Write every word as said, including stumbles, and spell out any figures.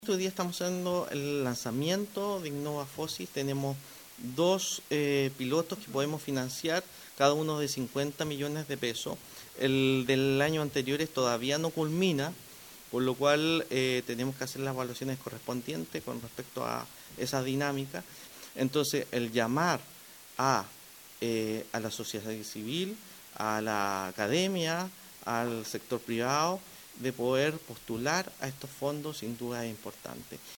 Hoy día estamos haciendo el lanzamiento de Innova Fossis. Tenemos dos eh, pilotos que podemos financiar, cada uno de cincuenta millones de pesos. El del año anterior todavía no culmina, por lo cual eh, tenemos que hacer las evaluaciones correspondientes con respecto a esa dinámica. Entonces, el llamar a, eh, a la sociedad civil, a la academia, al sector privado, de poder postular a estos fondos sin duda es importante.